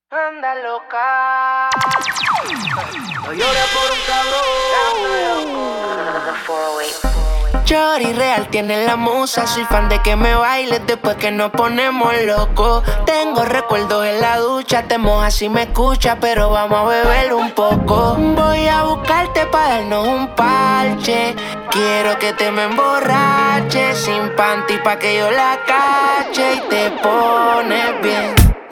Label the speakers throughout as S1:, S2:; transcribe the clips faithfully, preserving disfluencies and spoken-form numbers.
S1: Anda loca.
S2: No llores por un cabrón.
S1: Chori real tiene la musa. Soy fan de que me bailes después que nos ponemos locos. Tengo recuerdos en la ducha. Te mojas si me escuchas, pero vamos a beber un poco. Voy a buscarte para darnos un parche. Quiero que te me emborraches sin panty pa' que yo la cache. Y te pones bien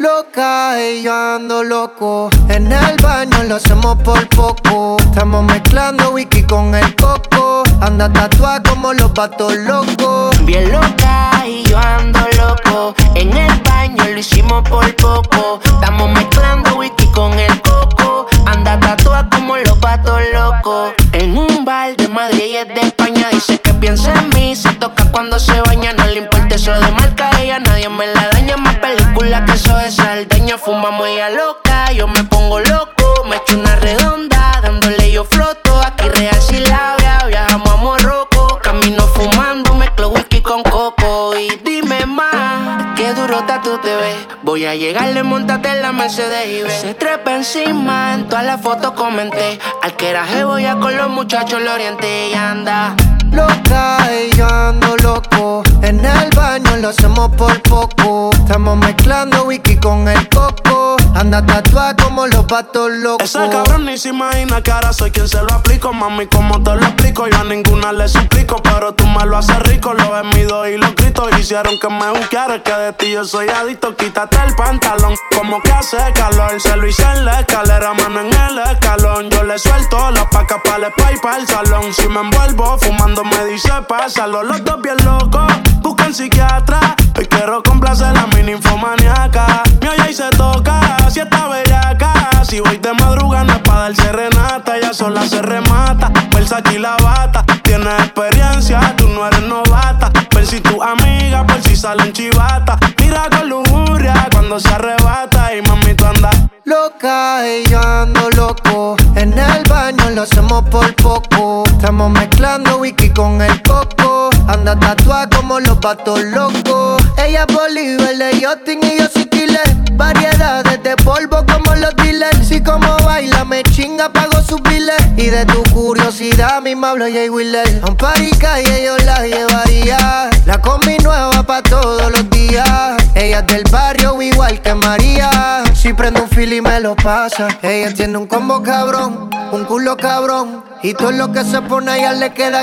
S2: Loca y yo ando loco. En el baño lo hacemos por poco. Estamos mezclando whisky con el coco. Anda tatuada como los patos locos.
S1: Bien loca y yo ando loco. En el baño lo hicimos por poco. Estamos mezclando whisky con el coco. Anda tatuada como los patos locos. En un bar de Madrid y es de España. Dice que piensa en mí. Se toca cuando se baña. No le importa eso de marca ella. Nadie me la daña. Más película que eso de Saldaña. Fumamos ella loca. Yo me pongo loco. Me echo una redonda. Dándole yo floto. Aquí real si la vea. Viajamos a Morroco. Camino fumando. Mezclo whisky con coco. Y dime más. Qué durota tú te ves. Voy a llegarle, montate en la Mercedes y ve. Se trepa encima. En todas las fotos comenté. Al queraje voy a con los muchachos lo orienté y anda
S2: Loca y yo ando loco. En el baño lo hacemos por poco. Estamos mezclando whisky con el coco. Anda tatuada como los patos locos.
S3: Ese cabrón ni se imagina que ahora soy quien se lo aplico. Mami, como te lo explico, yo a ninguna le suplico. Pero tú me lo haces rico, lo gemidos y los gritos hicieron que me buscara. Que de ti yo soy adicto, quítate el pantalón. Como que hace calor, se lo hice en la escalera, mano en el escalón. Yo le suelto la paca para el spa y para el salón. Si me envuelvo fumando me dice pásalo. Los dos bien locos, buscan psiquiatra. Hoy quiero complacer a mi ninfomaniaca. Mi olla y se toca, si está bellaca. Si voy de madrugada no es pa' dar serenata. Ella sola se remata, Versace y la bata. Tienes experiencia, tú no eres novata. Ver si tu amiga por si salen chivata. Mira con lujuria cuando se arrebata. Y mami tú andas
S2: loca y yo ando loco. En el baño lo hacemos por poco. Estamos mezclando whisky con el coco. Anda tatuada como los patos locos. Ella es Bolívar de yachting y yo soy killer. Variedades de polvo como los dealers. Si como baila me chinga pago sus biles. Y de tu curiosidad mi me hablo Jay Wheeler. A un party calle yo la llevaría. La combi nueva pa' todos los días. Ella es del barrio igual que María. Si prende un fil y me lo pasa. Ella tiene un combo cabrón, un culo cabrón. Y todo lo que se pone a ella le queda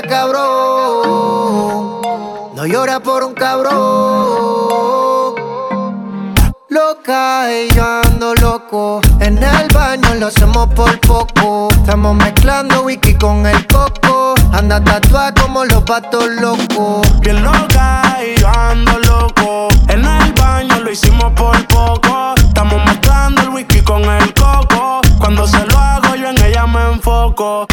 S2: cabrón. No llora por un cabrón. Loca y yo ando loco. En el baño lo hacemos por poco. Estamos mezclando whisky con el coco. Anda tatuada como los patos locos.
S3: Bien loca y yo ando loco. En el baño lo hicimos por poco. Estamos mezclando el whisky con el coco. Cuando se lo hago yo en ella me enfoco.